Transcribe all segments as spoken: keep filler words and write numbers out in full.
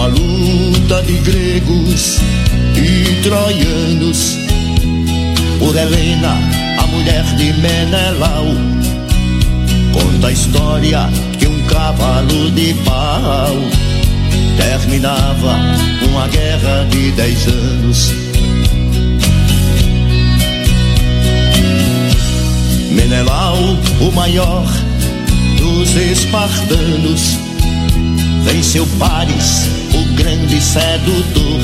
luta de gregos e troianos por Helena, a mulher de Menelau. Conta a história que um cavalo de pau terminava uma guerra de dez anos. Menelau, o maior dos espartanos, venceu Paris, o grande sedutor,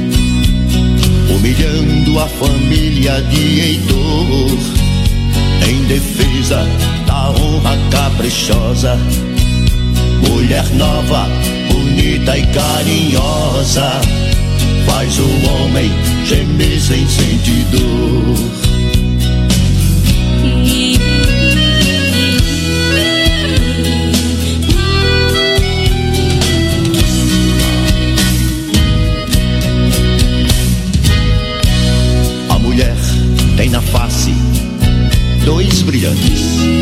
humilhando a família de Heitor, em defesa da honra caprichosa. Mulher nova, bonita e carinhosa, faz o homem gemer sem sentir dor. A mulher tem na face dois brilhantes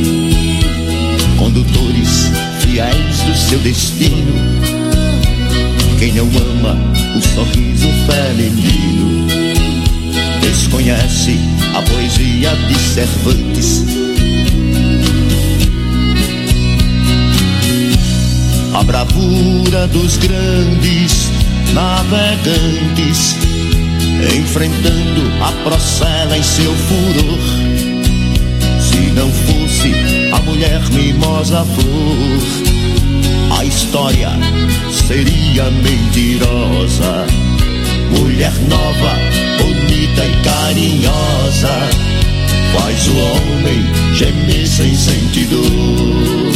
condutores fiéis do seu destino. Quem não ama o sorriso feminino desconhece a poesia de Cervantes. A bravura dos grandes navegantes, enfrentando a procela em seu furor. Se não fosse a mulher mimosa flor, a história seria mentirosa. Mulher nova, bonita e carinhosa, faz o homem gemer sem sentir dor.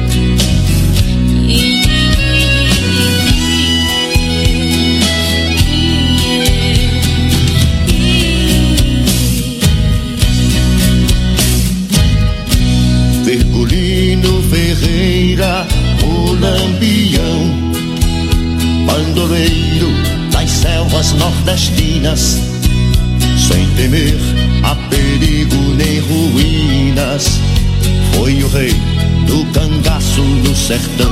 Virgulino Ferreira, o Lampião, bandoleiro das selvas nordestinas, sem temer a perigo nem ruínas, foi o rei do cangaço no sertão.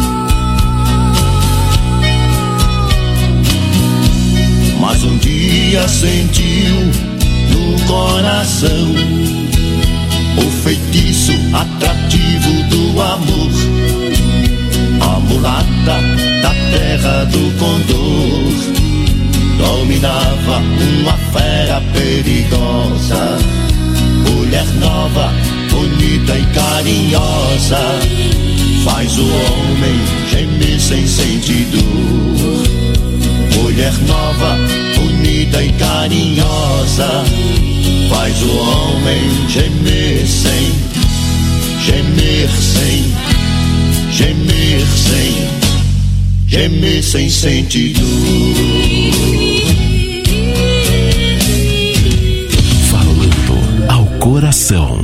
Mas um dia sentiu no coração o feitiço atrativo do amor. A mulata da terra do Condor dominava uma fera perigosa. Mulher nova, bonita e carinhosa, faz o homem gemer sem sentir dor. Mulher nova, bonita e carinhosa, faz o homem gemer sem, gemer sem, gemer sem, gemer sem sentir dor. Falando ao coração.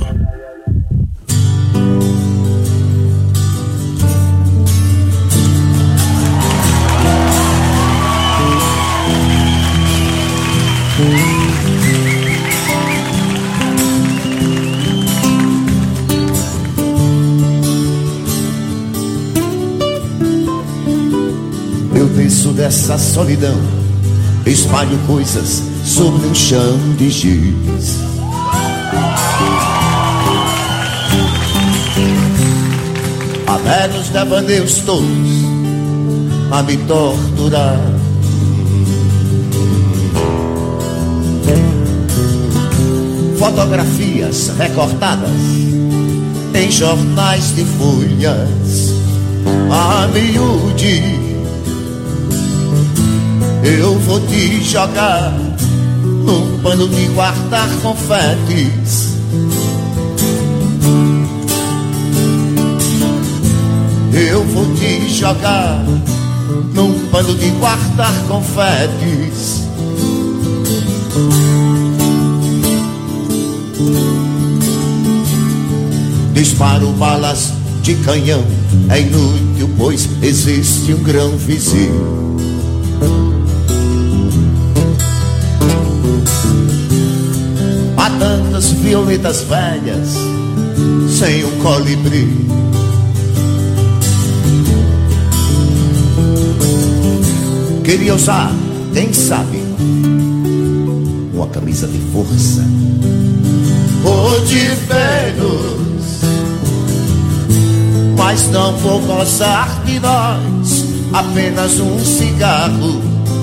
Dessa solidão, espalho coisas sobre um chão de giz. Há velhos devaneios todos a me torturar. Fotografias recortadas em jornais de folhas a miúde. Eu vou te jogar num pano de guardar confetes. Eu vou te jogar num pano de guardar confetes. Disparo balas de canhão, é inútil, pois existe um grão vizinho. Tantas violetas velhas sem um colibri. Queria usar, quem sabe, uma camisa de força ou de Vênus, mas não vou gozar de nós, apenas um cigarro.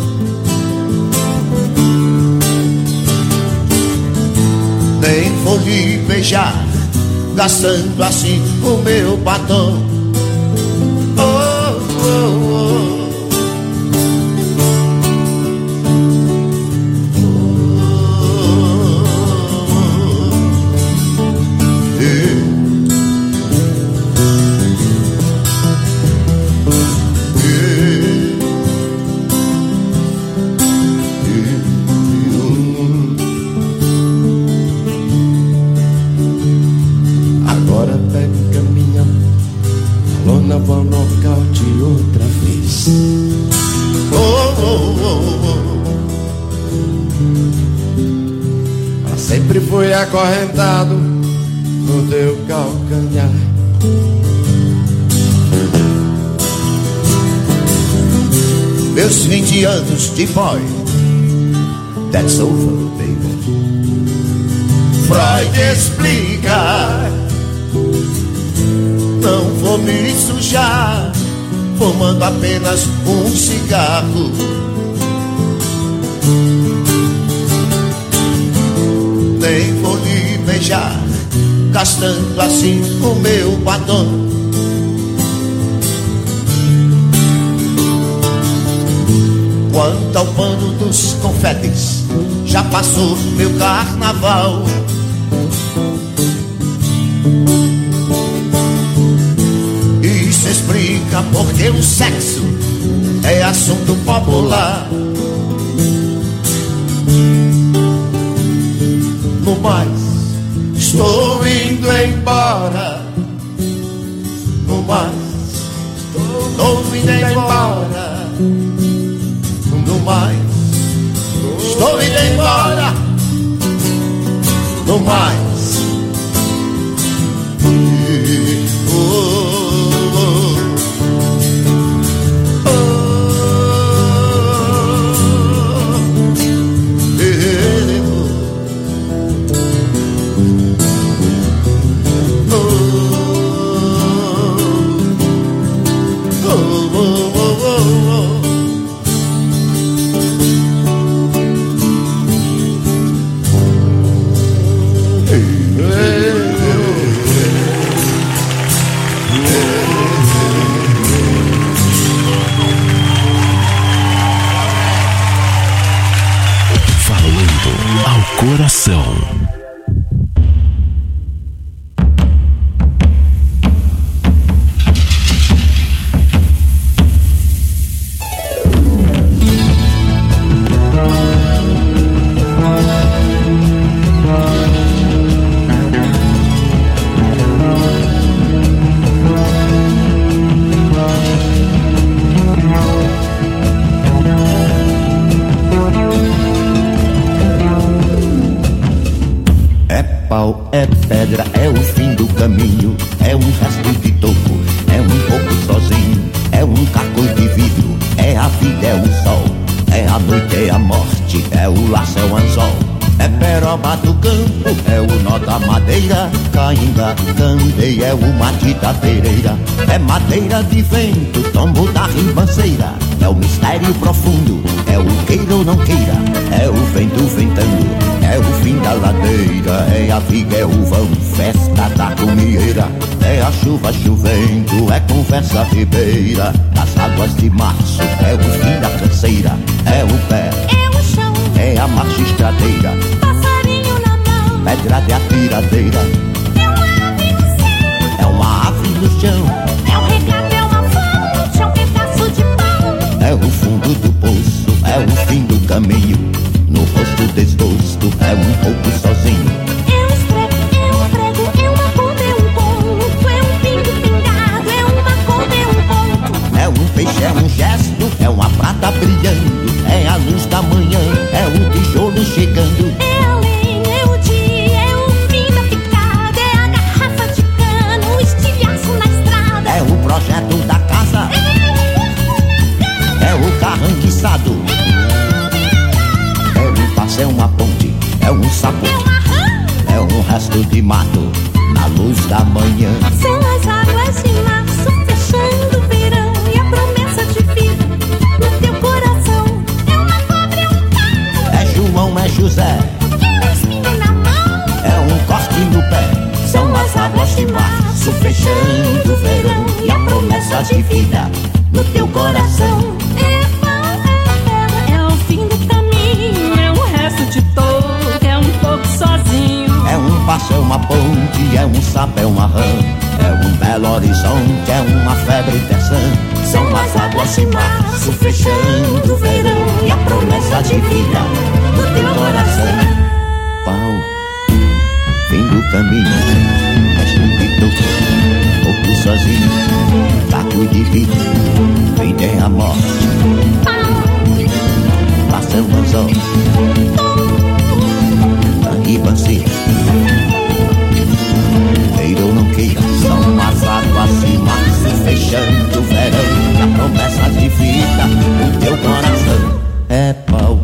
Nem vou lhe beijar, gastando assim o meu batom. Oh, oh, oh. Acorrentado no teu calcanhar. Meus vinte anos de boy, that's over, baby. Freud explica, não vou me sujar, fumando apenas um cigarro. Nem vou lhe beijar, gastando assim o meu batom. Quanto ao pano dos confetes, já passou meu carnaval. Isso explica porque o sexo é assunto popular. No mais, estou indo embora. No mais, estou indo embora. No mais, estou indo embora. No mais, oh, oh, oh. Coração. É pedra, é o fim do caminho, é um resto de topo, é um pouco sozinho, é um caco de vidro, é a vida, é o sol, é a noite, é a morte, é o laço, é o anzol, é peroba do campo, é o nó da madeira, cainga, candeia, é o mate da pereira, é madeira de vento, tombo da ribanceira, é o mistério profundo, é o queira ou não queira, é o vento ventando, é o fim da ladeira, é a viga, é o vão, festa da comieira, é a chuva chovendo, é conversa ribeira, das águas de março, é o fim da canseira, é o pé, é o chão, é a marcha estradeira, passarinho na mão, pedra de atiradeira, é uma ave no céu, é uma ave no chão, é um regato, é uma fonte, é um pedaço de pão, é o fundo do poço, é o fim do caminho, no rosto desgosto, é um pouco sozinho. É um estrepe, é um prego, é uma conta, é um ponto, é um pingo pingado, é uma conta, é um ponto. É um peixe, é um gesto, é uma prata brilhando, é a luz da manhã, é o tijolo chegando. É a lenha, é o dia, é o fim da picada, é a garrafa de cano, o estilhaço na estrada. É o projeto da casa, é o carro enguiçado, é uma ponte, é um sapo, é um resto de mato na luz da manhã. São as águas de março fechando o verão e a promessa de vida no teu coração. É uma cobra, é um pau, É João, é José, é um espinho na mão, é um corte no pé. São as águas de março fechando o verão e a promessa de vida no teu coração. é pau, é terra, é o fim do caminho, é um resto de touro, é um pouco sozinho. É um passo, é uma ponte, é um sapo, é uma rã, é um belo horizonte, é uma febre terçã. São as águas de março fechando o verão e a promessa de vida no teu coração. Pau, fim do caminho, resto de touro, pouco sozinho, taco de vida, vem tem a morte, passa o anzol, ribanceira, queira ou não queira, são as águas de março fechando o verão e a promessa de vida no teu coração. É pau.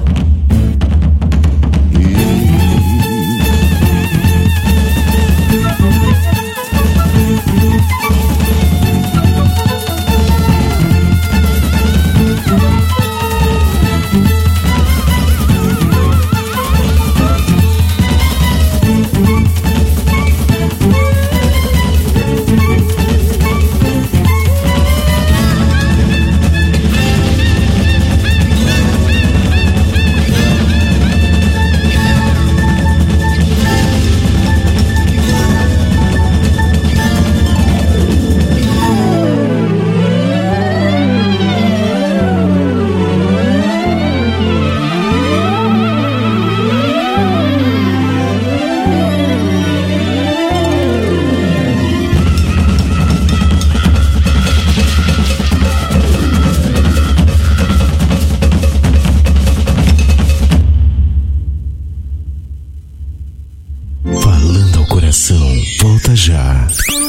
Volta já.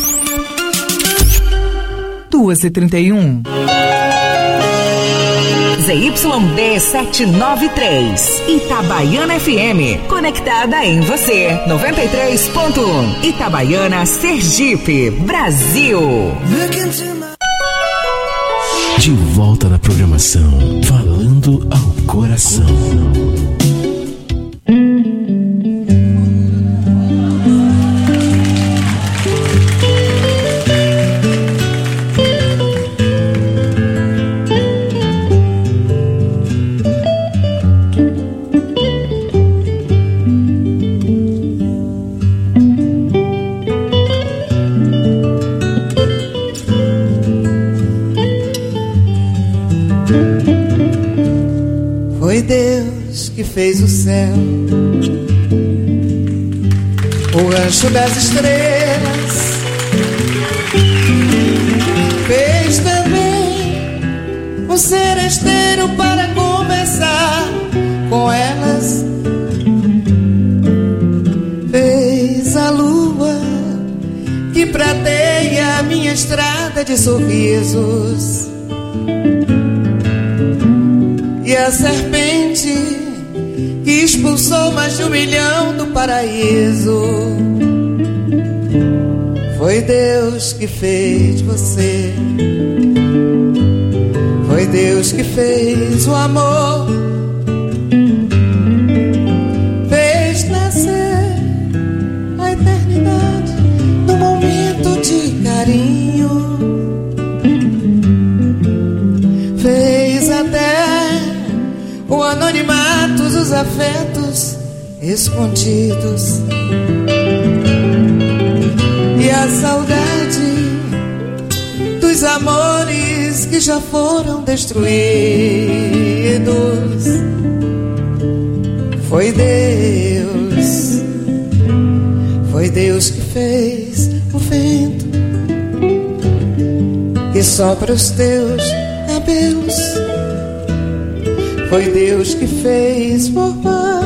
duas e trinta e um. Z Y D setecentos e noventa e três, Itabaiana F M, conectada em você. noventa e três ponto um, Itabaiana, Sergipe, Brasil. De volta na programação, falando ao coração. Foi Deus que fez o céu, o rancho das estrelas, fez também um seresteiro para conversar com elas, fez a lua que prateia a minha estrada de sorrisos, e a serpente que expulsou mais de um milhão do paraíso. Foi Deus que fez você, foi Deus que fez o amor, fez nascer a eternidade num momento de carinho, fez até o anonimato, os afetos escondidos e a saudade dos amores que já foram destruídos. Foi Deus, foi Deus que fez o vento que sopra os teus cabelos. Foi Deus que fez formar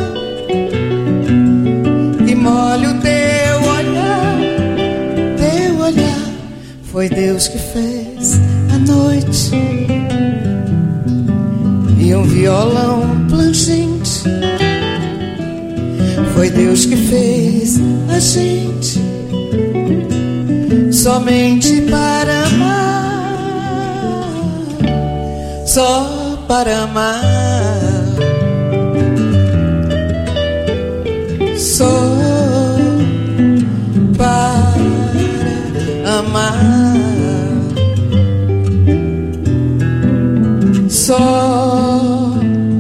e molha o teu olhar, teu olhar. Foi Deus que fez a noite e um violão plangente Foi Deus que fez a gente somente para amar, só para amar, só para amar, só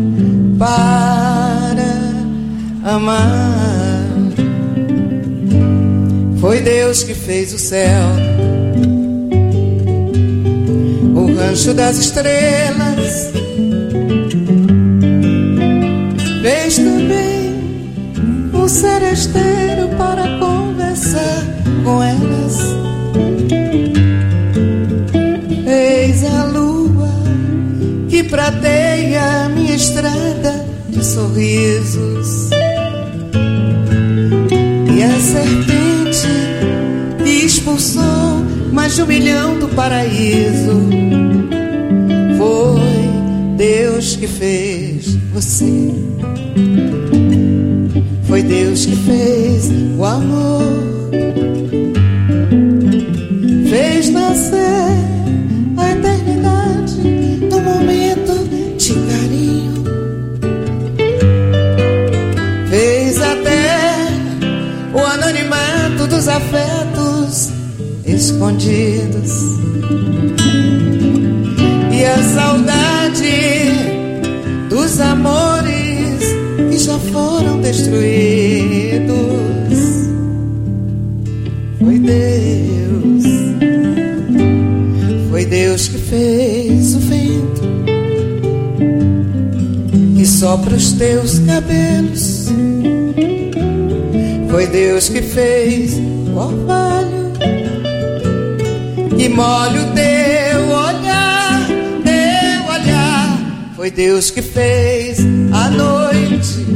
para amar. Foi Deus que fez o céu, o rancho das estrelas, fez também um seresteiro para conversar com elas. Fez a lua que prateia minha estrada de sorrisos, e a serpente que expulsou mais de um milhão do paraíso. Foi Deus que fez você, foi Deus que fez o amor, fez nascer a eternidade num momento de carinho, fez até o anonimato dos afetos escondidos, e a saudade dos amores que já foram destruídos. Foi Deus, foi Deus que fez o vento que sopra os teus cabelos, foi Deus que fez o orvalho que molha o teu olhar, teu olhar. Foi Deus que fez a noite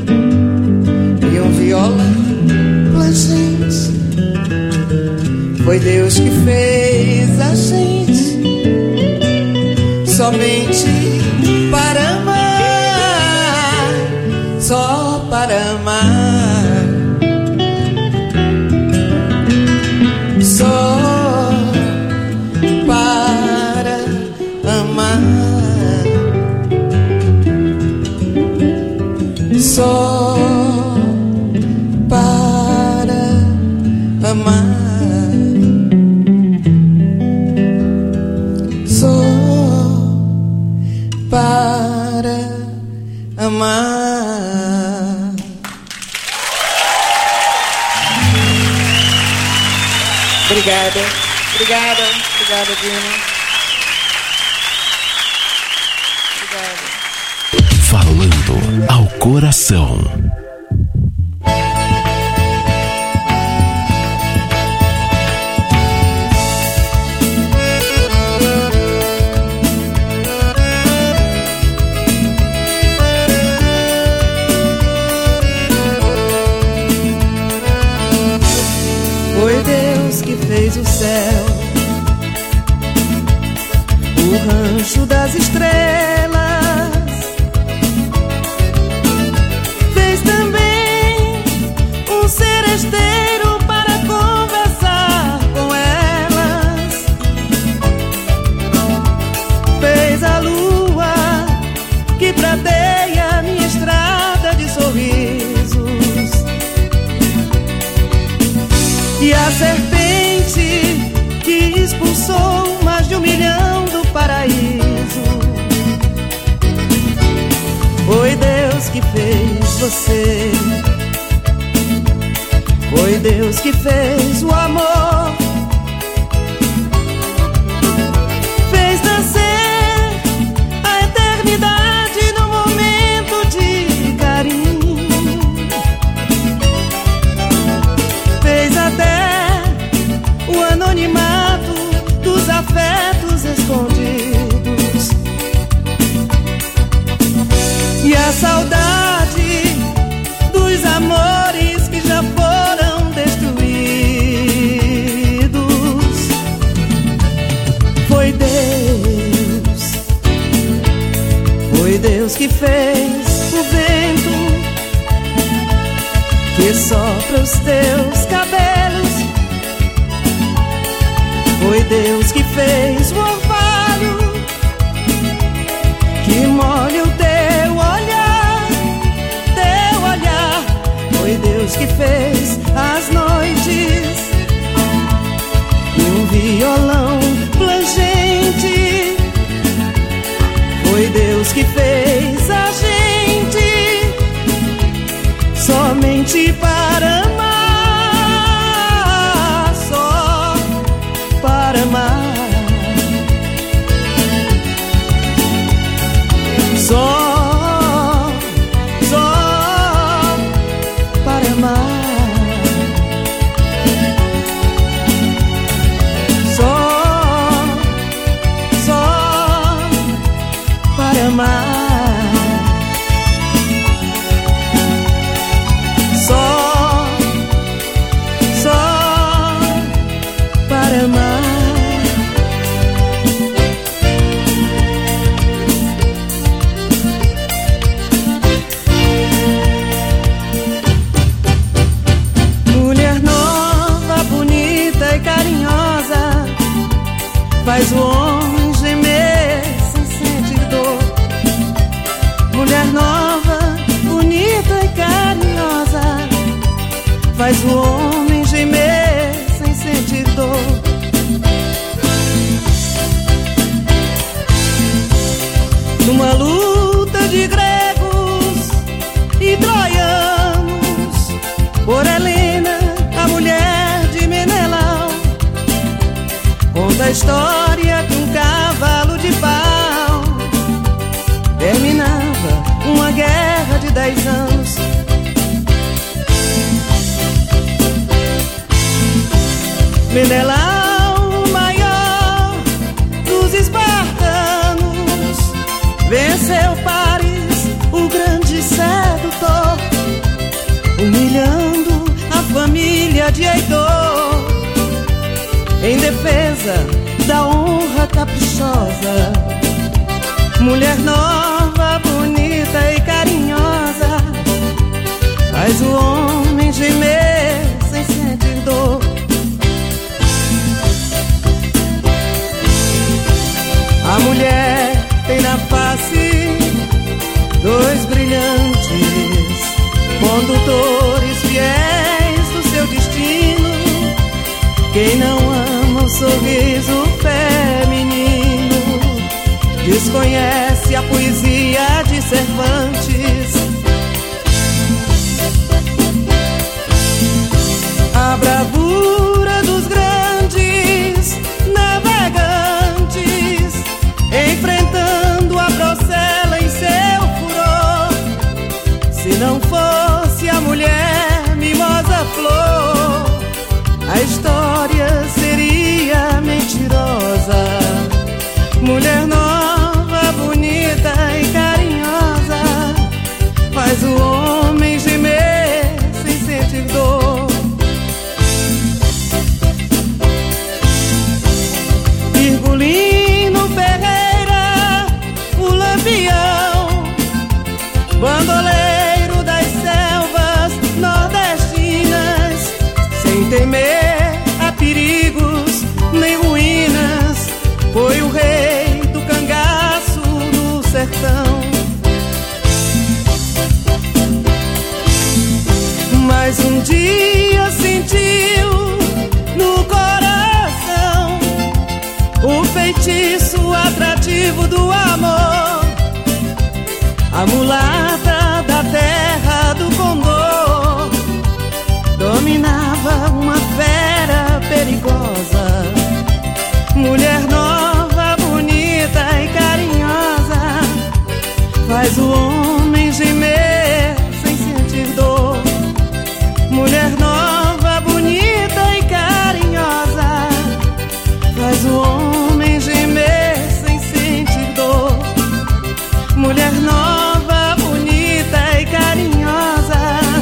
e um viola plangente. Foi Deus que fez a gente somente para amar, só para amar, só para amar, só para amar, só para amar. Obrigada, obrigada, obrigada, Dina. Obrigada. Falando ao coração. Foi Deus que fez o céu, o rancho das estrelas, fez também um seresteiro para conversar com elas, fez a lua que prateia minha estrada de sorrisos, e a serpente que expulsou mais de um milhão do paraíso. Foi Deus que fez você, foi Deus que fez o amor, fez nascer a eternidade num momento de carinho, fez até o anonimato dos afetos escondidos, e a saudade dos amores que já foram destruídos. Foi Deus, foi Deus que fez o vento sopra os teus cabelos. Foi Deus que fez o orvalho, que molha o teu olhar, teu olhar. Foi Deus que fez as noites e um violão plangente. Foi Deus que fez a gente somente para amar, só para amar, só, só para amar, só, só para amar, só, só para amar. Mulher nova, bonita e carinhosa, faz o homem gemer sem sentir dor. Mulher nova, bonita e carinhosa, faz o homem gemer sem sentir dor. Numa luta de gregos e troianos, por Helena, a mulher de Menelau, conta a história que um cavalo de pau terminava uma guerra de dez anos. Menelau, o maior dos espartanos, venceu Paris, o grande sedutor, humilhando a família de Heitor, em defesa da honra caprichosa. Mulher nova, bonita e carinhosa, faz o homem gemer sem sentir dor. A mulher tem na face dois brilhantes condutores fiéis do seu destino. Quem não ama o sorriso feminino desconhece a poesia de Cervantes. A bravura dos grandes navegantes, enfrentando a Procela em seu furor. Se não fosse a mulher mimosa flor, a história seria mentirosa. Mulher nova, bonita e carinhosa, faz o homem gemer sem sentir dor. Virgulino Ferreira, o lampião, bandoleiro das selvas nordestinas, sem temer a perigos nem ruínas, foi o rei do cangaço no sertão. Mas um dia sentiu no coração o feitiço atrativo do amor. A mulata da terra do Condor dominava uma fera perigosa. Mulher nova, bonita e carinhosa, faz o homem gemer sem sentir dor. Mulher nova, bonita e carinhosa, faz o homem gemer sem sentir dor. Mulher nova, bonita e carinhosa,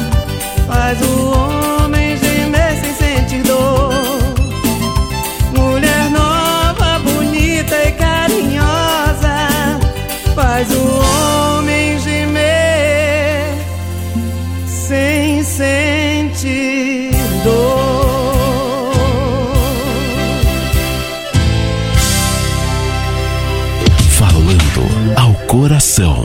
direto ao coração.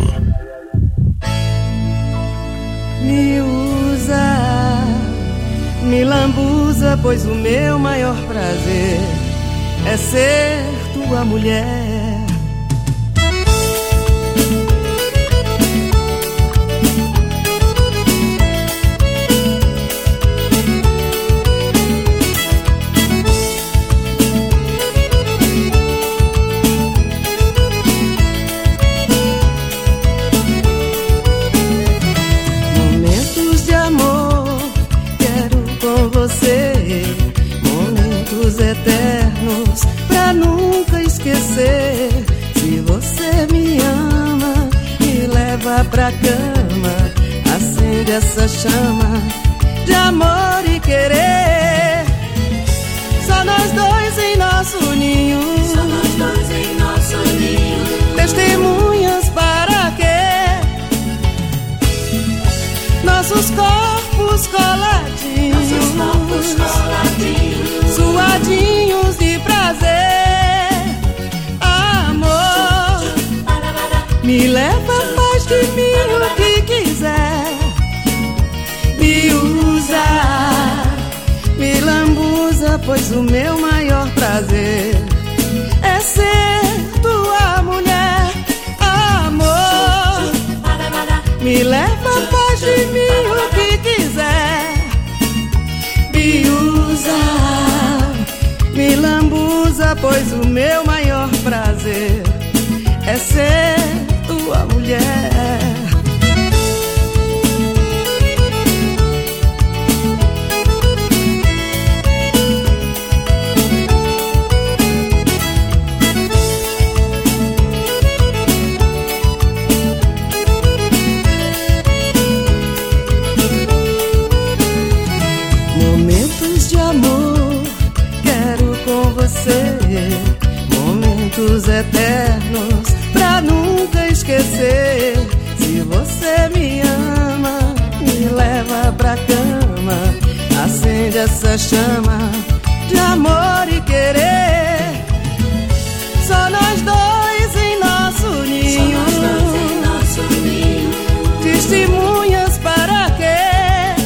Me usa, me lambuza, pois o meu maior prazer é ser tua mulher. Momentos eternos pra nunca esquecer. Se você me ama, me leva pra cama, acende essa chama de amor e querer. Só nós dois em nosso ninho, só nós dois em nosso ninho. Testemunhas para quê? Nossos corpos coladinhos, nossos corpos coladinhos, suadinhos de prazer. Amor, me leva, faz de mim o que quiser. Me usa, me lambuza, pois o meu maior prazer é ser tua mulher. Amor, me leva, faz de mim o que quiser. Me usa, me lambuza, pois o meu maior prazer é ser tua mulher. Momentos eternos pra nunca esquecer. Se você me ama, me leva pra cama, acende essa chama de amor e querer. Só nós dois em nosso ninho, só nós dois em nosso ninho. Testemunhas para quê?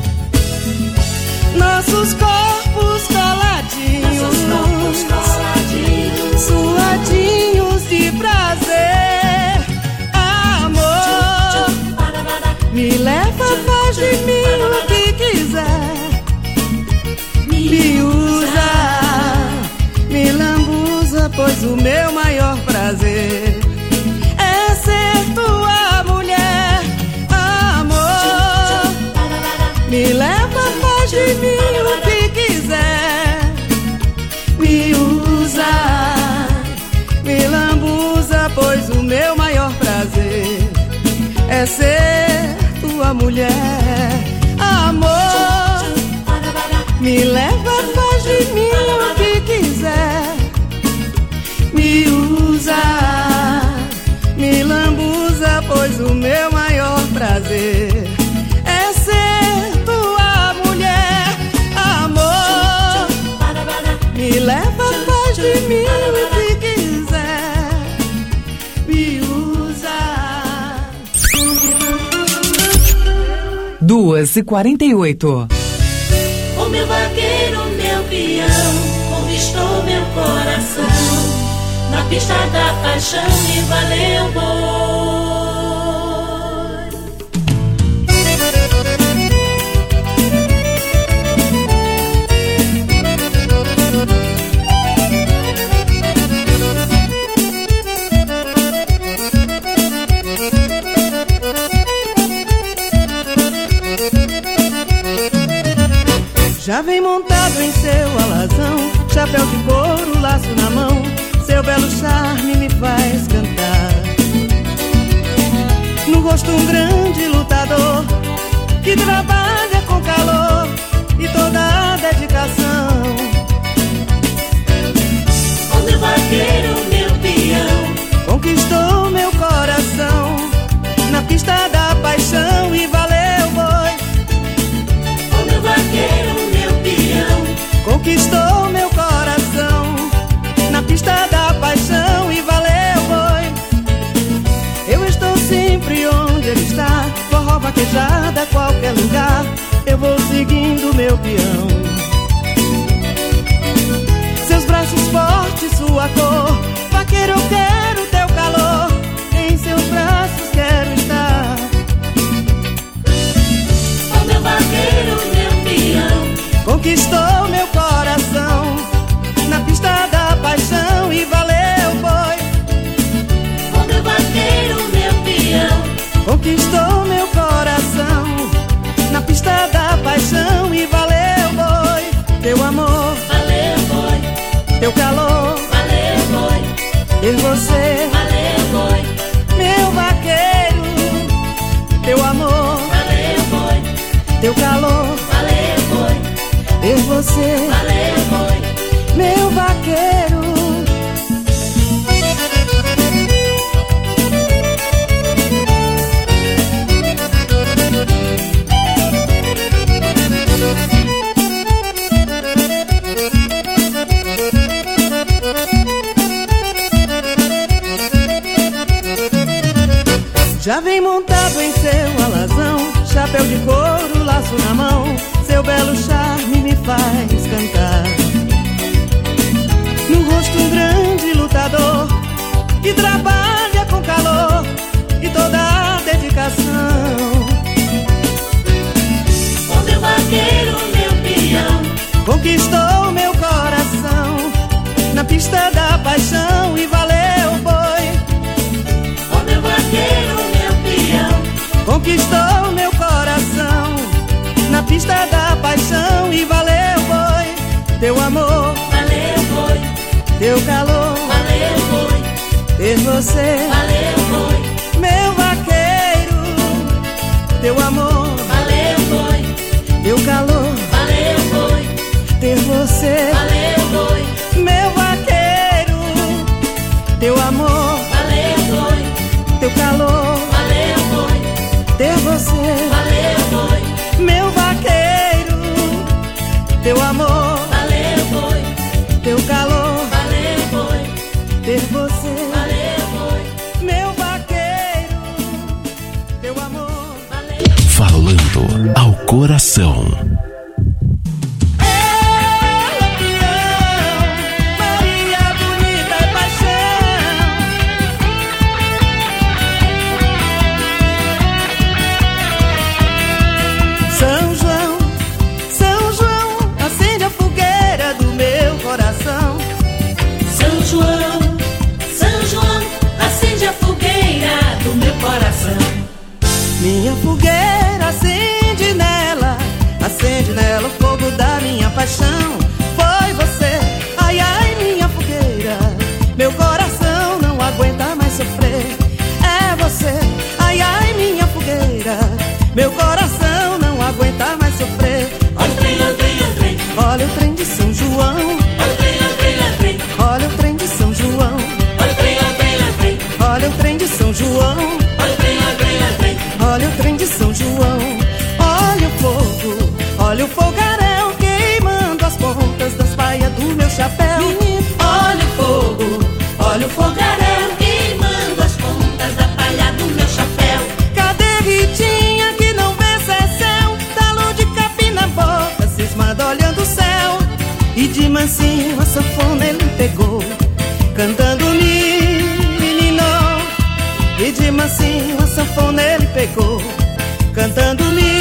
Nossos corpos coladinhos, nossos corpos coladinhos, suadinhos de prazer. Amor, me leva, faz de mim o que quiser. Me usa, me lambuza, pois o meu maior prazer é ser tua mulher. Amor, me leva, faz de mim o que quiser. Me usa, me lambuza, pois o meu maior prazer é ser tua mulher. Amor, me leva, faz de mim o que quiser. Me usa, me lambuza, pois o meu maior prazer é ser tua mulher. Amor, me leva, faz de mim o que quiser. Me usa. Duas e quarenta e oito. O meu vaqueiro, meu peão, conquistou meu coração. Na pista da paixão me valeu boi. Já vem montado em seu alazão, chapéu de couro, laço na mão, seu belo charme me faz cantar. No rosto um grande lutador, que trabalha com calor e toda a dedicação. O meu vaqueiro, meu peão, conquistou meu coração, na pista da paixão e valeu boi. O meu vaqueiro, meu peão, conquistou meu coração, na pista da paixão estrada, qualquer lugar, eu vou seguindo meu peão. Seus braços fortes, sua cor, vaqueiro, eu quero teu calor, em seus braços quero estar. Oh meu vaqueiro, meu peão, conquistou meu coração na pista da paixão e valeu, boi. Oh meu vaqueiro, meu peão, conquistou meu coração na pista da paixão e valeu, boi. Teu amor, valeu, boi. Teu calor, valeu, boi. Ter você, valeu, boi. Meu vaqueiro, teu amor, valeu, boi. Teu calor, valeu, boi. Ter você, valeu, boi. Meu vaqueiro. Já vem montado em seu alazão, chapéu de couro, laço na mão, seu belo charme me faz cantar. No rosto um grande lutador, que trabalha com calor e toda a dedicação. Oh meu vaqueiro, meu peão, conquistou meu coração na pista da paixão e valeu, boi. Oh meu vaqueiro, meu peão, conquistou meu coração na pista da paixão e valeu, boi. Teu amor, valeu, boi. Teu calor, valeu, boi. Ter você, valeu, boi. Meu vaqueiro, teu amor, valeu, boi. Teu calor, valeu, boi. Ter você, valeu, boi. Meu vaqueiro, teu amor, valeu, boi. Teu calor, valeu, boi. Ter você, valeu, boi. Meu vaqueiro, teu amor, valeu, boi. Teu calor, valeu, boi. Ter você, valeu, boi. Meu vaqueiro, teu amor, valeu. Falando ao coração. minha fogueira, acende nela, acende nela o fogo da minha paixão. Foi você, ai ai minha fogueira, meu coração não aguenta mais sofrer. É você, ai ai minha fogueira, meu coração não aguenta mais sofrer. Olha o trem, olha o trem, olha o trem, olha o trem de São João. Olha o trem, olha o trem, olha o trem, olha o trem de São João. Olha o trem, olha o trem, olha o trem, olha o trem de São João. Olha o trem, olha o trem, olha o trem, olha o trem de São João. Olha o fogo, olha o fogaréu queimando as pontas das baias do meu chapéu. Menino, olha o fogo, olha o fogaréu queimando as pontas da palha do meu chapéu. Cadê Ritinha que não vê céu? Talo de capim na boca, cismado olhando o céu. E de mansinho a sanfona ele pegou, cantando menino. E de mansinho a sanfona ele pegou, cantando menino.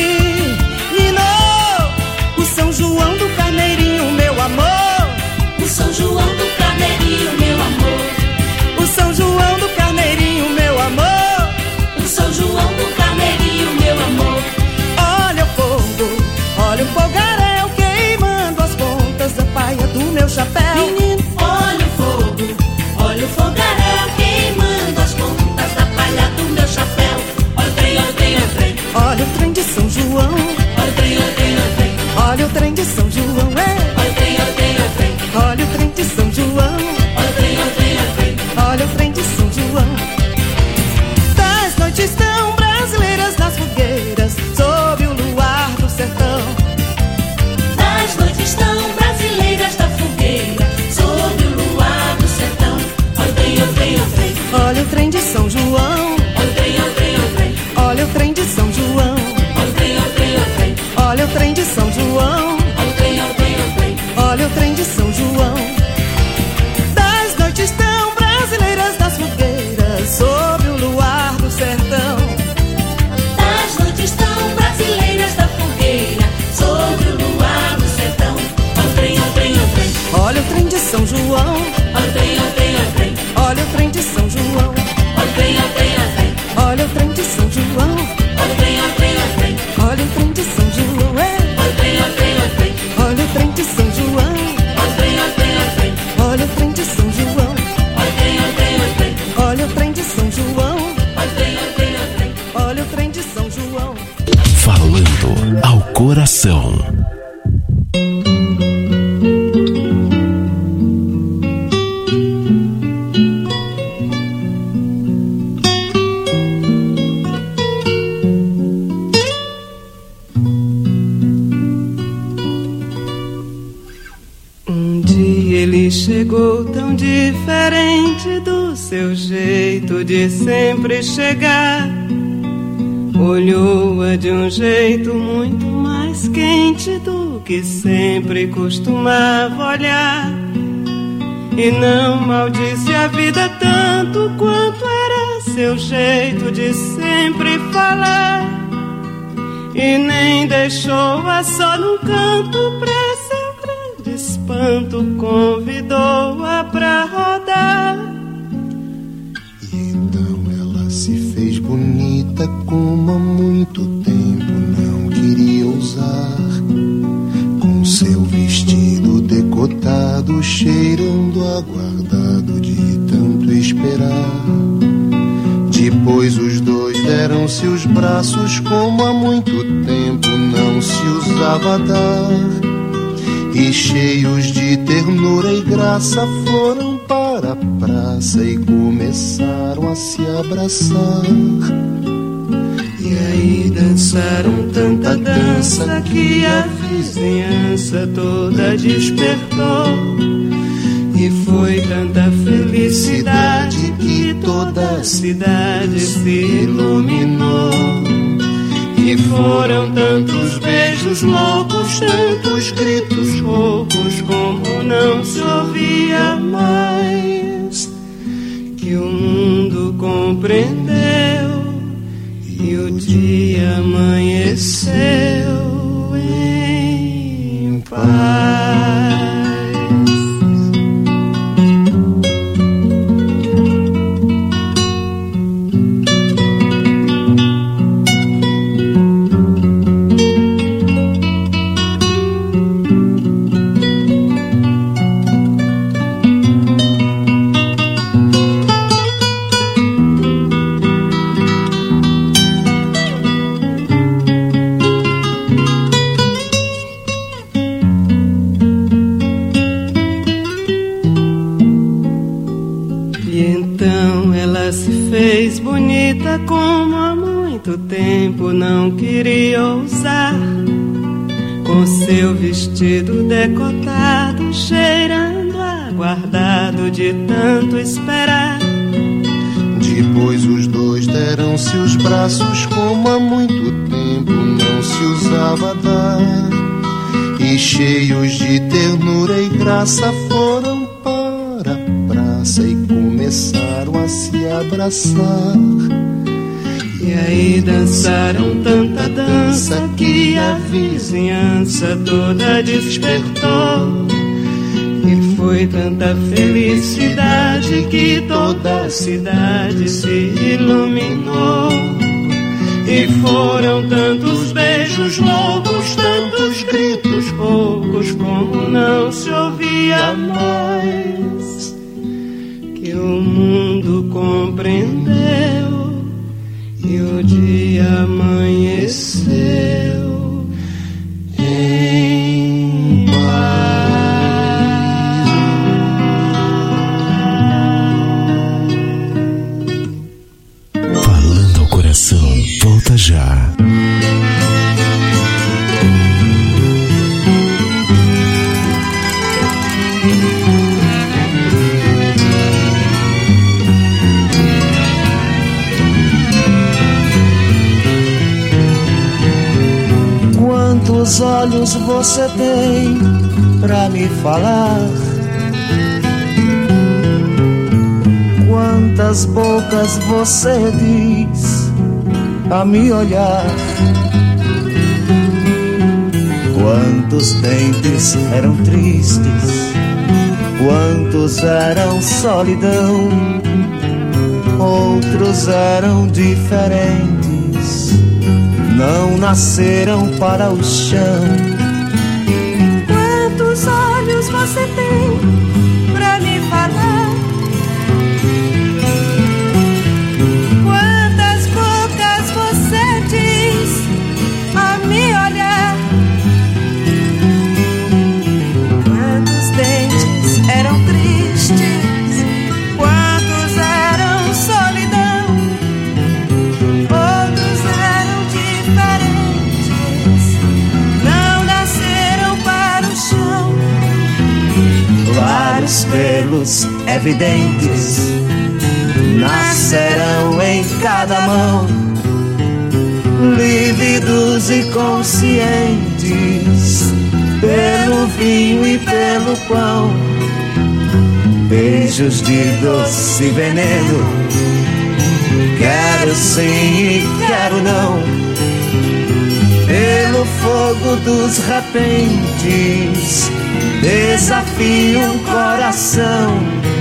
O São João do Carneirinho, meu amor. O São João do Carneirinho, meu amor. O São João do Carneirinho, meu amor. O São João do Carneirinho, meu amor. Olha o fogo, olha o fogaréu queimando as pontas da paia do meu chapéu. Menino, olha o fogo, olha o fogaréu queimando as pontas da palha do meu chapéu. Olha o trem, olha o trem, olha o trem, olha o trem de São João. Olha o trem, olha o trem, olha o trem, olha o trem de São João, é. Olha o trem, olha o trem, olha o trem, olha o trem de São João. Olha o trem, olha o trem, olha o trem, olha o trem de São João. Das noites tão brasileiras nas fogueiras, sob o luar do sertão. Das noites tão brasileiras da fogueira, sob o luar do sertão. Olha o trem, olha o trem, olha o trem, olha o trem de São João. Olha o trem, olha o trem, olha o trem, olha o trem de São João. Olha o trem, coração. Um dia ele chegou tão diferente do seu jeito de sempre chegar. Olhou-a de um jeito muito mais quente do que sempre costumava olhar. E não maldisse a vida tanto quanto era seu jeito de sempre falar. E nem deixou-a só num canto, pra seu grande espanto convidou-a pra rodar. Fez bonita como há muito tempo não queria usar, com seu vestido decotado cheirando aguardado de tanto esperar. Depois os dois deram-se os braços como há muito tempo não se usava dar, e cheios de ternura e graça foram para a praça e começaram a se abraçar. E aí dançaram tanta dança que a vizinhança toda despertou. E foi tanta felicidade que toda a cidade se iluminou. E foram tantos beijos loucos, tantos gritos roucos, como não se ouvia mais, que o mundo compreendeu e o dia amanheceu em paz. Como há muito tempo não queria usar, com seu vestido decotado cheirando aguardado de tanto esperar. Depois os dois deram-se os braços como há muito tempo não se usava dar, e cheios de ternura e graça foram para a praça e começaram a se abraçar. E aí dançaram tanta dança que a vizinhança toda despertou. E foi tanta felicidade que toda a cidade se iluminou. E foram tantos beijos loucos, tantos gritos roucos, como não se ouvia mais, que o mundo compreendeu e o dia amanheceu em paz. Falando ao coração, volta já. Quantos olhos você tem pra me falar? Quantas bocas você diz a me olhar? Quantos dentes eram tristes? Quantos eram solidão? Outros eram diferentes, não nasceram para o chão. Quantos olhos você tem pra me falar? Quantas bocas você diz a me olhar? pelos evidentes nascerão em cada mão, lívidos e conscientes, pelo vinho e pelo pão. Beijos de doce veneno, quero sim e quero não, pelo fogo dos repentes, desafio um coração.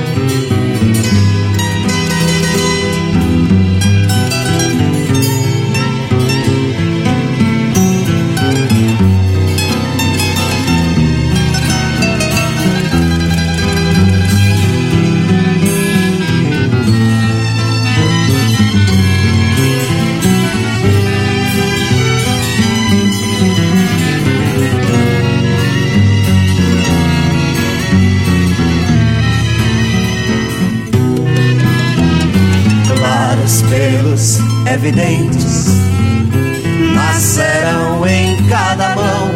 Pelos evidentes nascerão em cada mão,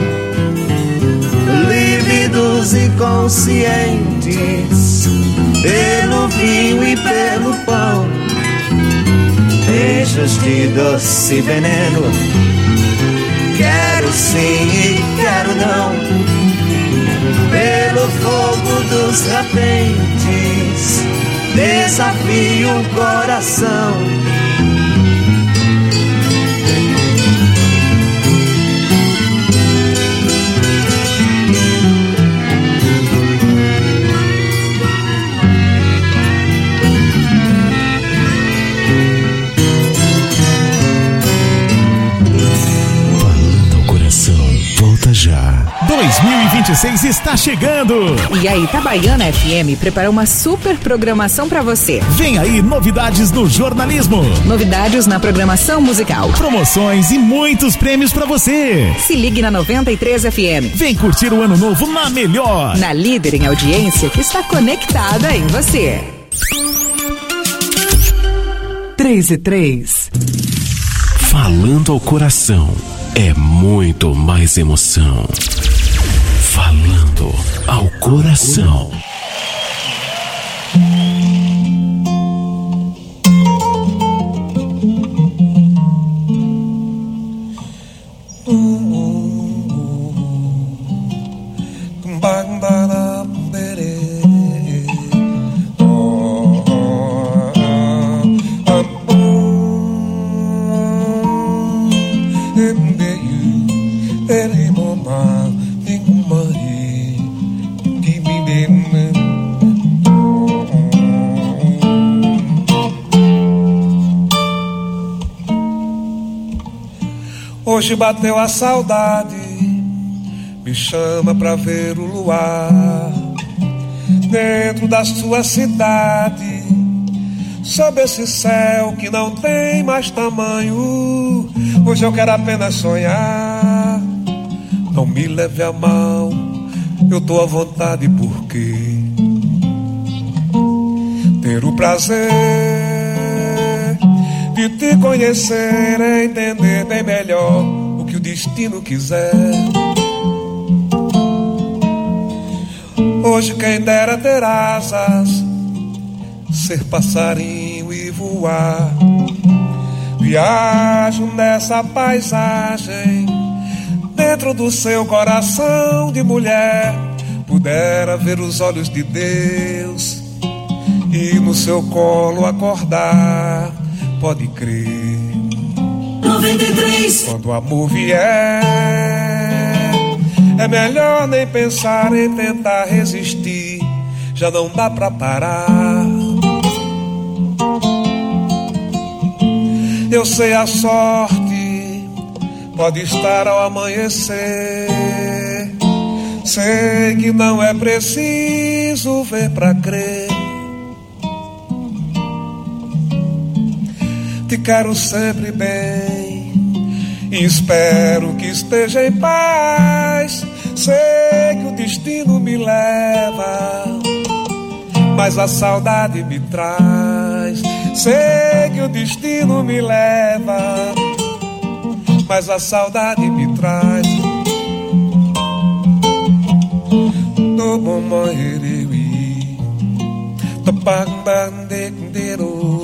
lívidos e conscientes, pelo vinho e pelo pão. Beijos de doce veneno, quero sim e quero não, pelo fogo dos repentes, desafio um coração. Já. dois mil e vinte e seis está chegando. E a Itabaiana F M preparou uma super programação para você. Vem aí novidades no jornalismo, novidades na programação musical, promoções e muitos prêmios para você. Se ligue na noventa e três F M. Vem curtir o ano novo na melhor, na líder em audiência que está conectada em você. três e três. Falando ao coração. É muito mais emoção. Falando ao coração. Hoje bateu a saudade, me chama pra ver o luar dentro da sua cidade, sob esse céu que não tem mais tamanho. Hoje eu quero apenas sonhar, não me leve a mal, eu tô à vontade porque ter o prazer de te conhecer é entender bem melhor o que o destino quiser. Hoje quem dera ter asas, ser passarinho e voar. Viajo nessa paisagem, dentro do seu coração de mulher. Pudera ver os olhos de Deus e no seu colo acordar. Pode crer. noventa e três. Quando o amor vier, é melhor nem pensar em tentar resistir. Já não dá pra parar. Eu sei a sorte pode estar ao amanhecer. Sei que não é preciso ver pra crer. Te quero sempre bem e espero que esteja em paz. Sei que o destino me leva, mas a saudade me traz. Sei que o destino me leva, mas a saudade me traz. Do bom morrer bandeiro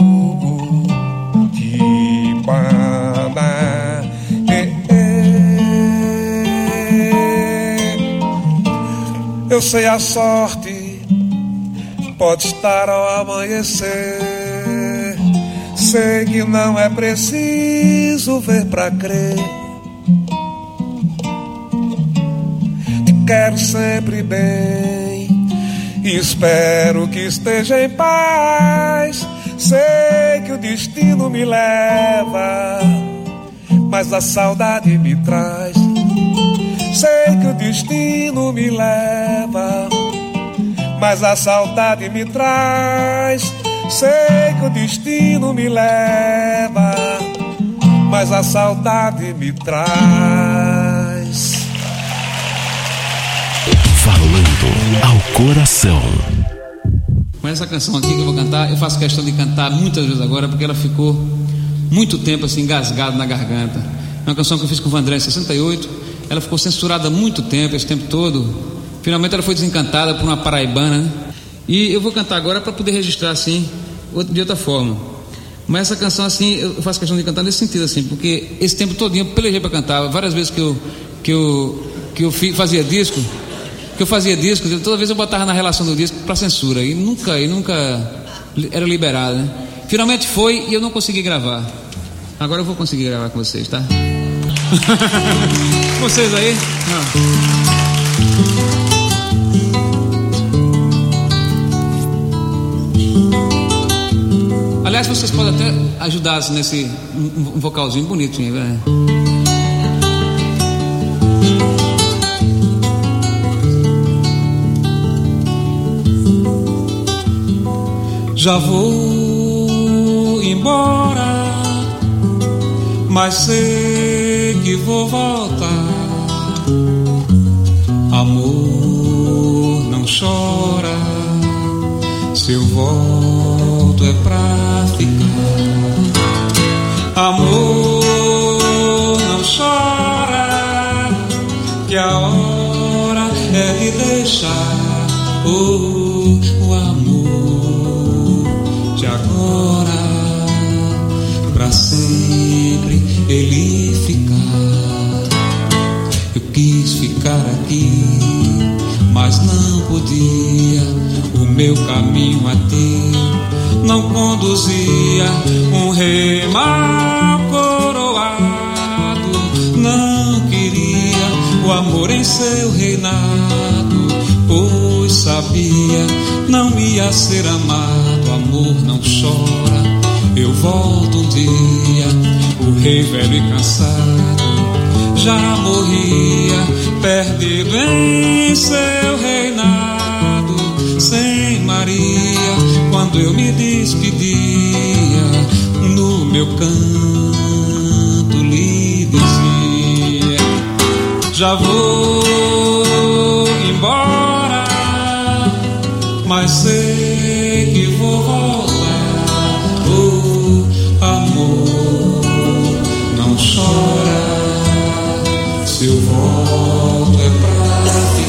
de banda. Eu sei a sorte pode estar ao amanhecer. Sei que não é preciso ver pra crer. Te quero sempre bem e espero que esteja em paz. Sei que o destino me leva, mas a saudade me traz. Sei que o destino me leva, mas a saudade me traz. Sei que o destino me leva, mas a saudade me traz. Falando ao coração. Com essa canção aqui que eu vou cantar, eu faço questão de cantar muitas vezes agora, porque ela ficou muito tempo assim engasgada na garganta. É uma canção que eu fiz com o Vandré em sessenta e oito. Ela ficou censurada há muito tempo, esse tempo todo. Finalmente ela foi desencantada por uma paraibana, né? E eu vou cantar agora para poder registrar assim, de outra forma. Mas essa canção assim, eu faço questão de cantar nesse sentido assim, porque esse tempo todinho eu pelejei para cantar. Várias vezes que eu, que eu, que eu fazia disco, que eu fazia disco, toda vez eu botava na relação do disco para censura, e nunca, e nunca era liberado, né? Finalmente foi e eu não consegui gravar. Agora eu vou conseguir gravar com vocês, tá? Vocês aí? Não. Aliás, vocês podem até ajudar assim, nesse um, um vocalzinho bonitinho, velho. Já vou embora, mas sei que vou voltar. Amor, não chora, se eu volto é pra ficar. Amor, não chora, que a hora é de deixar oh, o amor de agora pra sempre ele ficar. Eu quis ficar aqui, mas não podia. O meu caminho a ti não conduzia. Um rei mal coroado não queria o amor em seu reinado, pois sabia não ia ser amado. Amor, não chora, eu volto um dia. O rei velho e cansado já morria, perdido em seu reinado. Sem Maria, quando eu me despedia, no meu canto lhe dizia: já vou embora, mas sei que vou voltar. Oh, amor, não chora, se eu volto é pra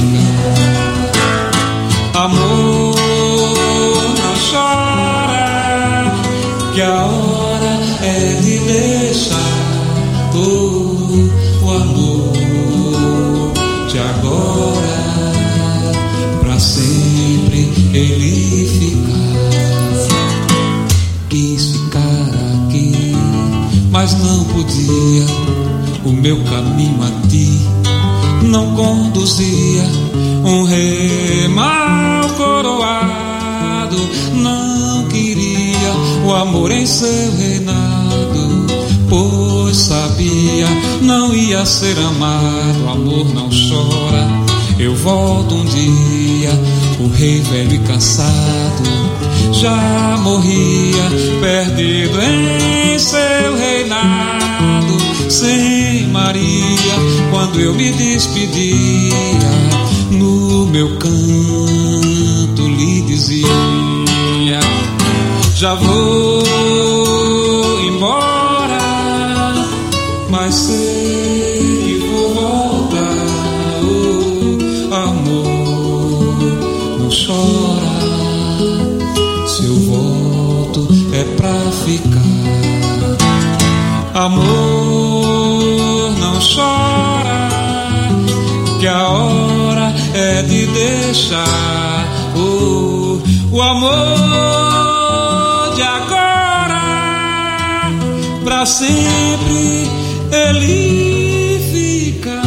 ficar. Amor, não chora, que a hora é de deixar oh, o amor de agora pra sempre ele ficar. Quis ficar aqui, mas não podia. O meu caminho a ti não conduzia. Um rei mal coroado não queria o amor em seu reinado, pois sabia não ia ser amado. Amor, não chora, eu volto um dia. O rei velho e cansado já morria, perdido em seu reinado. Sem Maria, quando eu me despedia, no meu canto lhe dizia: já vou embora, mas sei que vou voltar. Oh, amor, não chora, se pra sempre ele fica.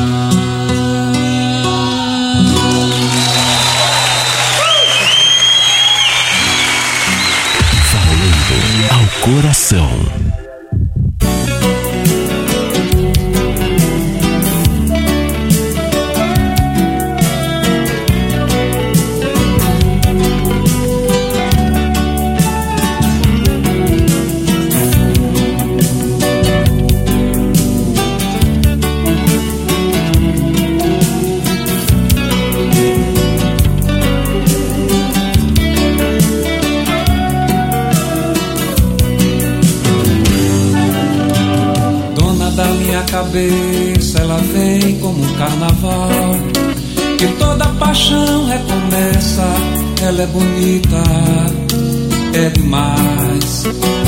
Falando ao coração. Cabeça, ela vem como um carnaval, que toda paixão recomeça. Ela é bonita, é demais.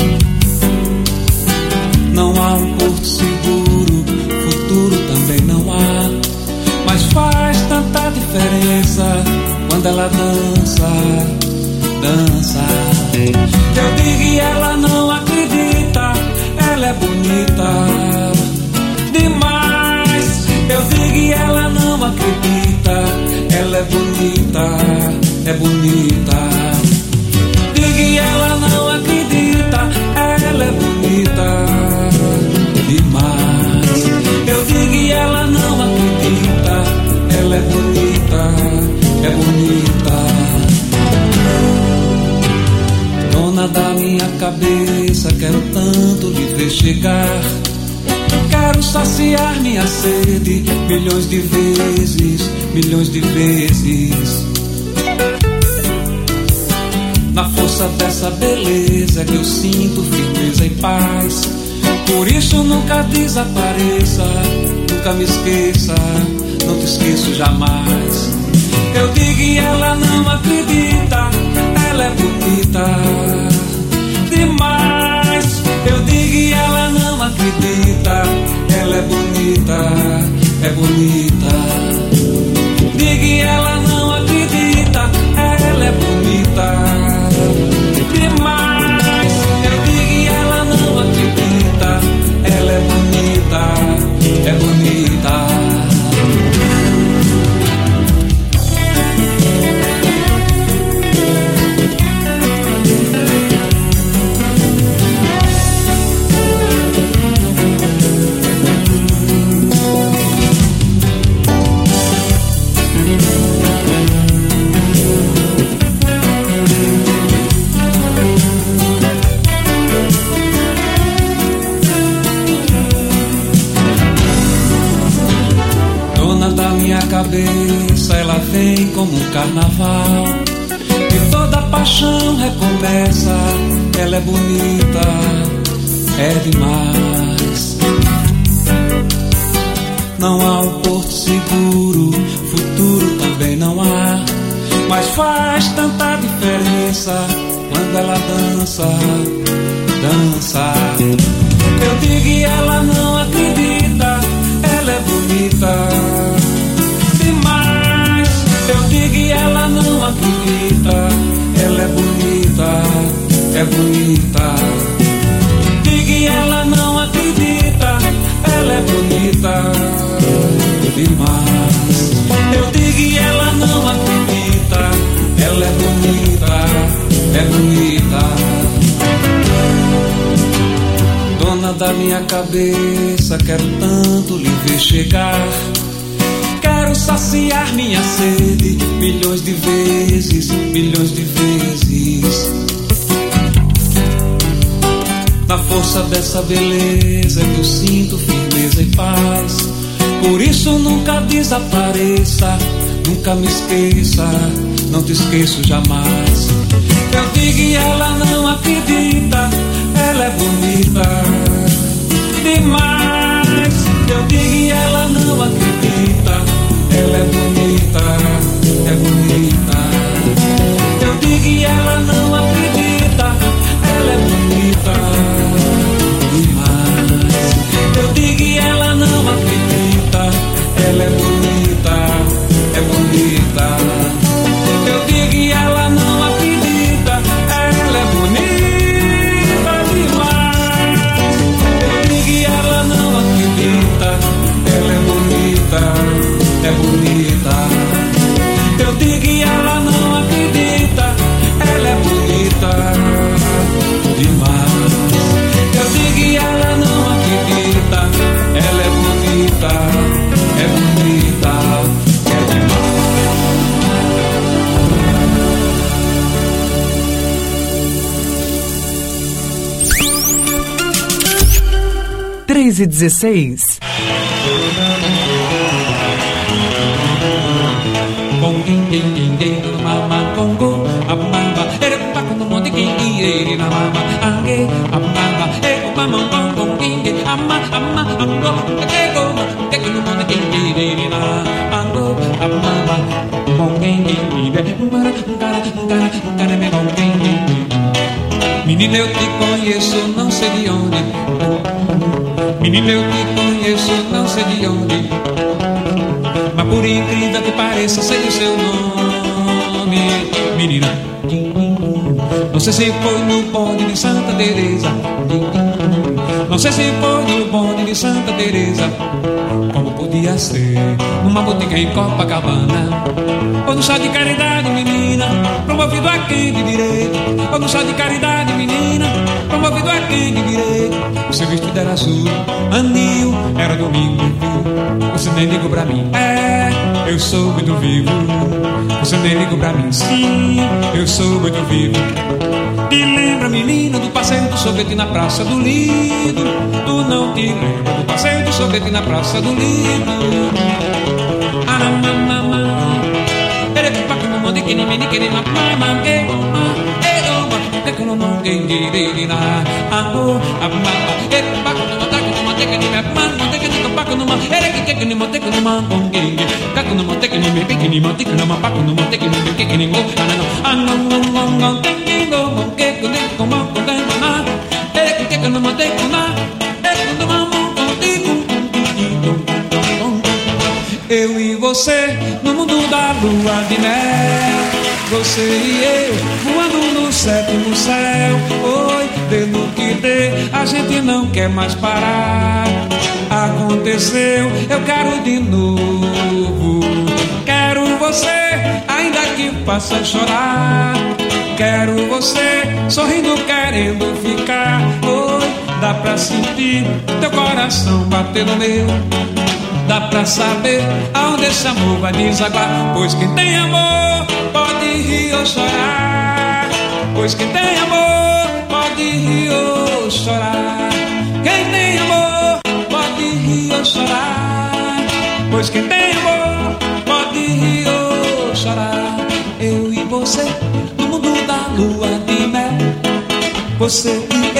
Não há um porto seguro, futuro também não há, mas faz tanta diferença quando ela dança, dança. Eu digo e ela não acredita, ela é bonita demais. Eu digo e ela não acredita, ela é bonita, é bonita. Digo e ela não acredita, ela é bonita demais. Eu digo e ela não acredita, ela é bonita, é bonita. Dona da minha cabeça, quero tanto lhe ver chegar. Quero saciar minha sede milhões de vezes, milhões de vezes. Na força dessa beleza que eu sinto firmeza e paz. Por isso nunca desapareça, nunca me esqueça, não te esqueço jamais. Eu digo e ela não acredita, ela é bonita demais. Eu digo e ela não acredita, ela é bonita, é bonita. Digo e ela não acredita, ela é bonita demais. Eu digo e ela não acredita, ela é bonita, é bonita. Cabeça, ela vem como um carnaval, e toda paixão recomeça. Ela é bonita, é demais. Não há um porto seguro, futuro também não há, mas faz tanta diferença quando ela dança, dança. Eu digo e ela não acredita, ela é bonita demais. Eu digo e ela não acredita, ela é bonita, é bonita. Digo e ela não acredita, ela é bonita demais. Eu digo e ela não acredita, ela é bonita, é bonita. Dona da minha cabeça, quero tanto lhe ver chegar. Quero saciar minha sede milhões de vezes, milhões de vezes. Na força dessa beleza que eu sinto firmeza e paz. Por isso nunca desapareça, nunca me esqueça, não te esqueço jamais. Eu digo e ela não acredita, ela é bonita demais. Eu digo e ela não acredita, ela é bonita, é bonita. Eu digo e ela não acredita, ela é bonita demais. Eu digo e ela não acredita, ela é bonita, é bonita. Eu digo e ela não acredita, ela é bonita. três e dezesseis. Menina, eu te conheço, não sei de onde. Menina, eu te conheço, não sei de onde. Mas por incrível que pareça, sei o seu nome. Menina, não sei se foi no bonde de Santa Teresa. Não sei se foi no bonde de Santa Teresa. Como podia ser numa botica em Copacabana. Ou no chá de caridade, menina, promovido a quem de direito. Ou no chá de caridade, menina, promovido a quem de direito. O seu vestido era azul, anil, era domingo. Você nem ligou pra mim, é, eu sou muito vivo. Você nem ligou pra mim, sim, eu sou muito vivo. Te lembra, menina, do passeio do sorvete na Praça do Lido? Tu não te lembra do passeio do sorvete na Praça do Lido? Eu e você no mundo da lua de mel, você e eu voando no sétimo céu. Oi, dê no que dê, a gente não quer mais parar. Aconteceu, eu quero de novo. Quero você, ainda que faça chorar. Quero você, sorrindo, querendo ficar. Oi, dá pra sentir teu coração bater no meu. Dá pra saber aonde esse amor vai desaguar. Pois quem tem amor pode rir ou chorar. Pois quem tem amor pode rir ou chorar. Quem tem amor pode rir ou chorar. Pois quem tem amor pode rir ou chorar. Eu e você no mundo da lua de mel. Você e